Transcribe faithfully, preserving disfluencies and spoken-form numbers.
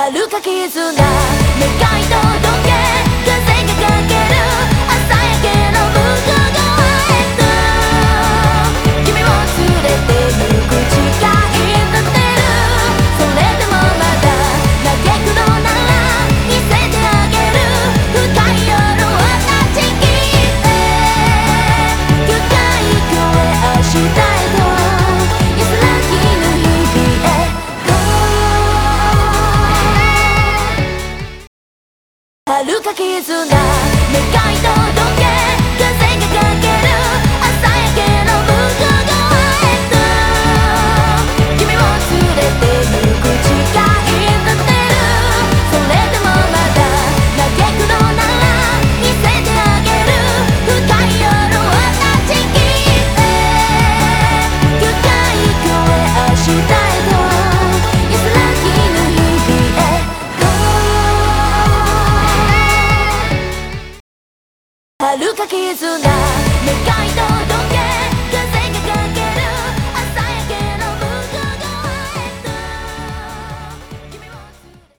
遥か絆願い届け風がかける朝焼けの向こう側へと君を連れて行く誓い立てるそれでもまだ嘆くのなら見せてあげる深い夜を断ち切って深い声明日へと安らぎの日々へ遥か絆願い届け風がかける朝焼けの向こう側へと君を連れて行く誓い立てるそれでもまだ嘆くのなら見せてあげる深い夜を断ち切って深い声明日へと安らぎの日々へ遥か絆願い